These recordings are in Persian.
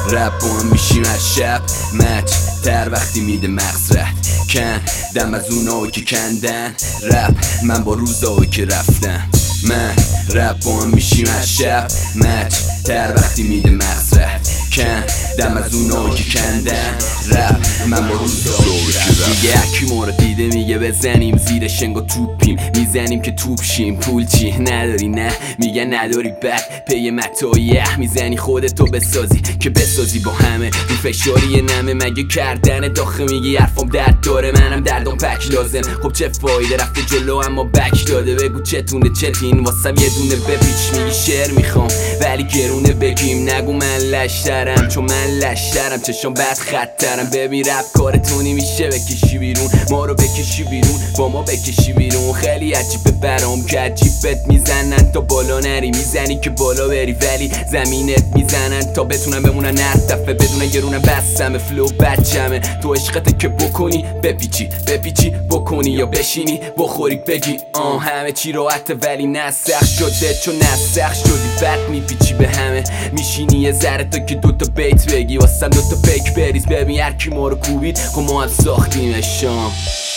رپ با هم میشیم از شب مچ تر وقتی میده مغز رد کن دم از اونایی که کندن رپ من با روزایی که رفتم من رپ با هم میشیم از شب مچ تر وقتی میده مغز رد کن دم از اونایی که کندن رپ من با روزایی که رفتم دیگه اکی ما رو دیده میگه بزنیم زیر شنگا توپیم میزنیم که توپ شیم پول چی نداری نه میگن نداری بد پی متایه میزنی خودتو بسازی که بسازی با همه رو فشاری نمه مگه کردن داخه میگی حرفم درد داره منم دردم پک لازم خب چه فایده رفته جلو اما بک داده بگو چتونه چتین واسم یه دونه بپیچ میگی شعر میخوام ولی گرونه بگیم نگو من لشترم چون من لشترم چشم بد خطرم ببین رپ کارتونی میشه بکشی بیرون ما رو بکشی بیرون با ما بکشی بیرون خیلی عجیبه برام که عجیبت میزنن تا بالا نری میزنی که بالا بری ولی زمینت میزنن تا بتونن بمونن نرتفه بدونن گرونم بستمه فلو بچمه تو عشقته که بکنی بپیچی بکنی یا بشینی بخوری بگی همه چی راحته ولی نه سخت شده چون نه سخت شدی بد میپیچی به همه میشینی یه ذره تا که دوتا بیت بگی واسم دوتا پیک بریز ببین هر کی ما رو کوبید خب ما هم ساختیم شام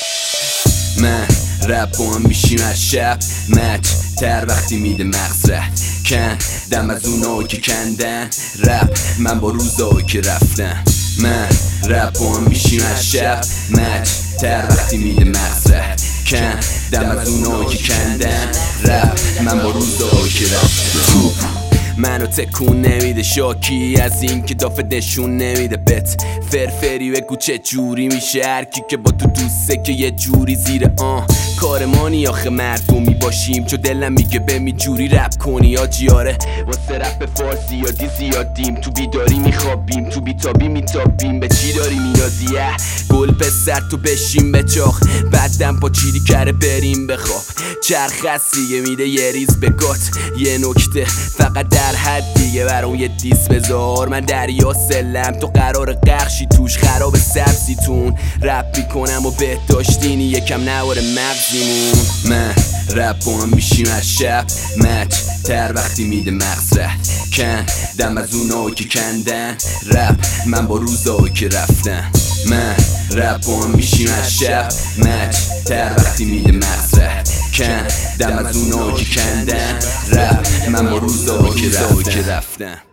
من رپ با هم میشیم از شب مچ تر وقتی میده مغز رد کن دم از اونایی که کندن رپ من با روزایی که رفتم من رپ با هم میشیم از شب مچ تر وقتی میده مغز رد کن دم از اونایی که کندن رپ من با روزایی که رفتم منو تکون نمیده شاکی از این که دافت نشون نمیده بت فرفری بگو چه جوری میشه هرکی که با تو دوسته که یه جوری زیره کار مانی آخه مردمی باشیم چو دلم میگه بمی جوری رپ کنی آجیاره واسه رپ فارسی یادی زیادیم تو بیداری میخوابیم تو بیتابی میتابیم به چی داری میازیه گل پسر تو بشیم به چاخ بعدم با چیری کره بریم بخواب چرخ هست دیگه میده یه ریز به گات یه نکته فقط در حد دیگه برام یه دیس بذار من دریا سلم تو قرار قرشی توش خراب سبزیتون رپ میکنم و بهت داشتینی یکم نواره مغزیمون من رپ با هم میشیم از شب مچ تر وقتی میده مغز رد کن دم از اونایی که کندن رپ من با روزایی که رفتم من رپ با هم میشیم از شب مچ تر وقتی میده مغز رد کن دم از اونایی که کندن رپ من با روزایی که رفتم